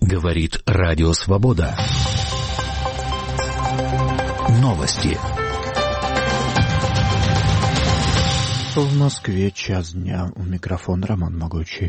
Говорит Радио Свобода. Новости. В Москве 1:00 дня. У микрофона Роман Могучий.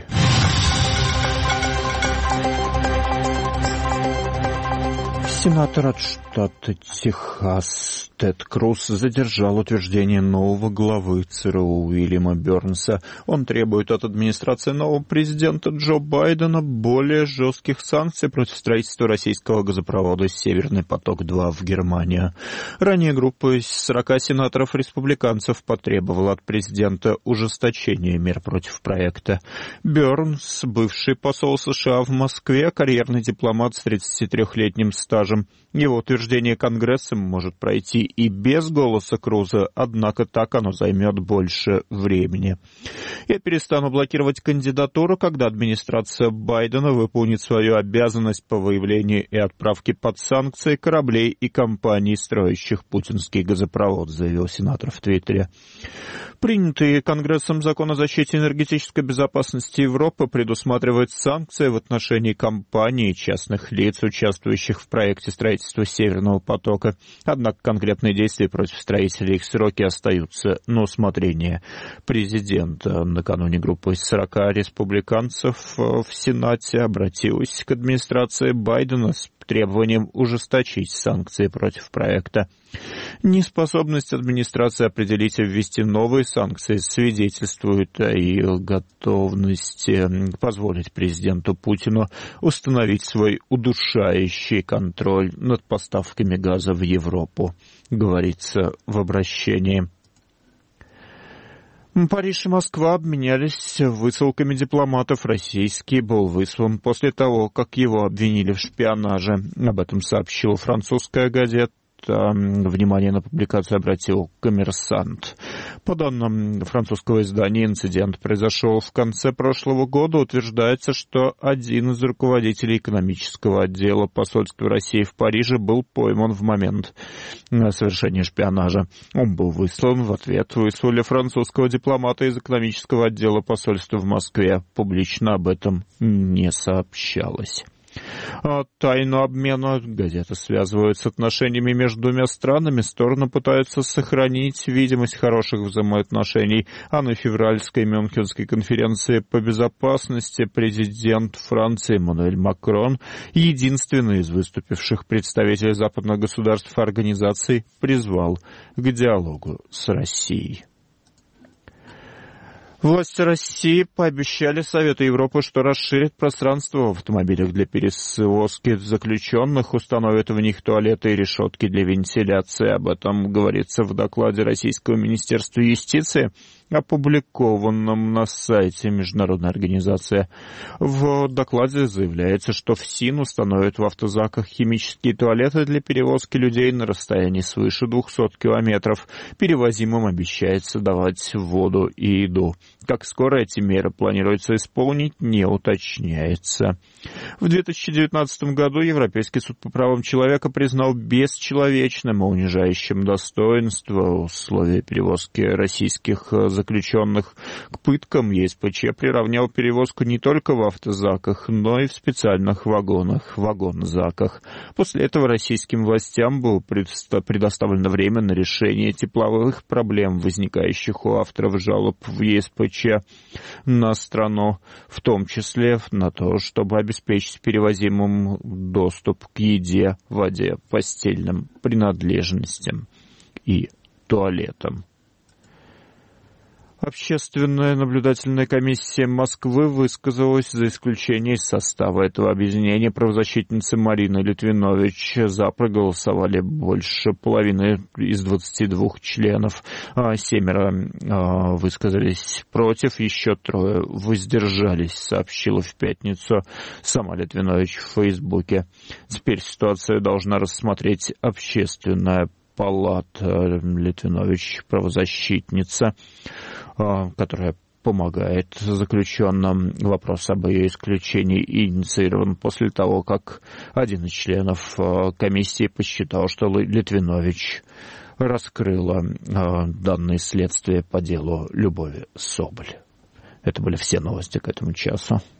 Сенатор от штата Техас Тед Круз задержал утверждение нового главы ЦРУ Уильяма Бернса. Он требует от администрации нового президента Джо Байдена более жестких санкций против строительства российского газопровода «Северный поток-2» в Германию. Ранее группа из 40 сенаторов-республиканцев потребовала от президента ужесточения мер против проекта. Бернс, бывший посол США в Москве, карьерный дипломат с 33-летним стажем. Его утверждение Конгрессом может пройти и без голоса Круза, однако так оно займет больше времени. Я перестану блокировать кандидатуру, когда администрация Байдена выполнит свою обязанность по выявлению и отправке под санкции кораблей и компаний, строящих путинский газопровод, заявил сенатор в Твиттере. Принятый Конгрессом закон о защите энергетической безопасности Европы предусматривает санкции в отношении компаний и частных лиц, участвующих в проекте строительства Северного потока. Однако конкретные действия против строителей и их сроки остаются на усмотрение президента. Накануне группа из 40 республиканцев в Сенате обратилась к администрации Байдена с требованием ужесточить санкции против проекта. Неспособность администрации определить и ввести новые санкции свидетельствует о ее готовности позволить президенту Путину установить свой удушающий контроль над поставками газа в Европу, говорится в обращении. Париж и Москва обменялись высылками дипломатов. Российский был выслан после того, как его обвинили в шпионаже. Об этом сообщила французская газета. Внимание на публикацию обратил «Коммерсант». По данным французского издания, инцидент произошел в конце прошлого года. Утверждается, что один из руководителей экономического отдела посольства России в Париже был пойман в момент совершения шпионажа. Он был выслан. В ответ выслали французского дипломата из экономического отдела посольства в Москве. Публично об этом не сообщалось. Тайну обмена газета связывают с отношениями между двумя странами. Стороны пытаются сохранить видимость хороших взаимоотношений. А на февральской Мюнхенской конференции по безопасности президент Франции Эммануэль Макрон, единственный из выступивших представителей западных государств и организаций, призвал к диалогу с Россией. Власти России пообещали Совету Европы, что расширят пространство в автомобилях для перевозки заключенных, установят в них туалеты и решетки для вентиляции. Об этом говорится в докладе Российского Министерства юстиции, опубликованном на сайте международной организации. В докладе заявляется, что ФСИН установит в автозаках химические туалеты для перевозки людей на расстоянии свыше 200 километров. Перевозимым обещается давать воду и еду. Как скоро эти меры планируется исполнить, не уточняется. В 2019 году Европейский суд по правам человека признал бесчеловечным и унижающим достоинство условия перевозки российских заключенных. К пыткам ЕСПЧ приравнял перевозку не только в автозаках, но и в специальных вагонах, вагонзаках. После этого российским властям было предоставлено время на решение тепловых проблем, возникающих у авторов жалоб в ЕСПЧ на страну, в том числе на то, чтобы обеспечить перевозимым доступ к еде, воде, постельным принадлежностям и туалетам. Общественная наблюдательная комиссия Москвы высказалась за исключение из состава этого объединения. Правозащитницы Марина Литвинович за проголосовали больше половины из 22 членов. 7 высказались против, еще 3 воздержались, сообщила в пятницу сама Литвинович в Фейсбуке. Теперь ситуацию должна рассмотреть общественная палата. Литвинович, правозащитница, которая помогает заключенным. Вопрос об ее исключении инициирован после того, как один из членов комиссии посчитал, что Литвинович раскрыла данные следствия по делу Любови Соболь. Это были все новости к этому часу.